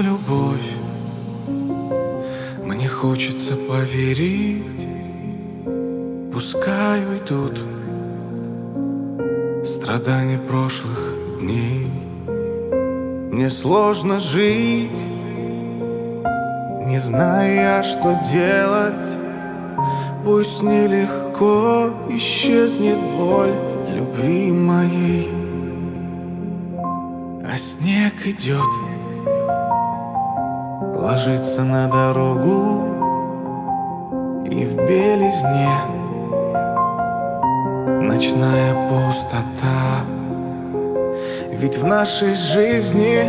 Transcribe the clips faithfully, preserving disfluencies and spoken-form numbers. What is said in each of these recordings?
любовь. Мне хочется поверить, пускай уйдут страдания прошлых дней. Мне сложно жить, не зная, что делать. Пусть нелегко исчезнет боль любви моей. А снег идет, ложится на дорогу, и в белизне ночная пустота. Ведь в нашей жизни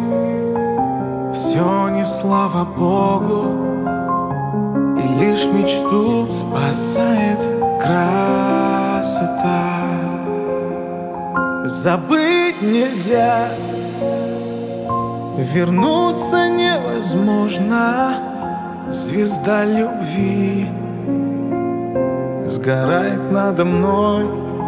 все не слава Богу, и лишь мечту спасает красота. Забыть нельзя, вернуться невозможно. Звезда любви сгорает надо мной.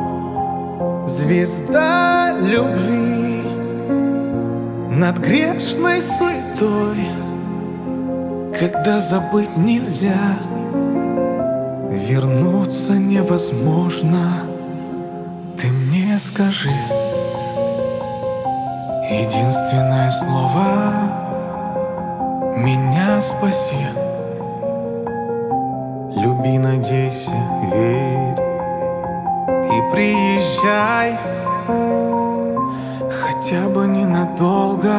Звезда любви над грешной суетой. Когда забыть нельзя, вернуться невозможно. Ты мне скажи единственное слово: меня спаси. Люби, надейся, верь и приезжай, хотя бы ненадолго.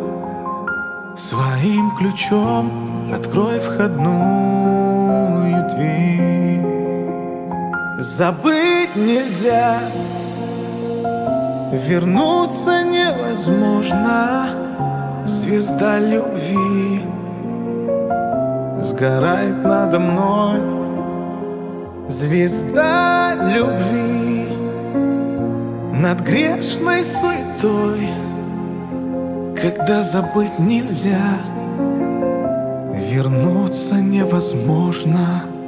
Своим ключом открой входную дверь. Забыть нельзя, вернуться невозможно. Звезда любви сгорает надо мной. Звезда любви над грешной суетой. Когда забыть нельзя, вернуться невозможно.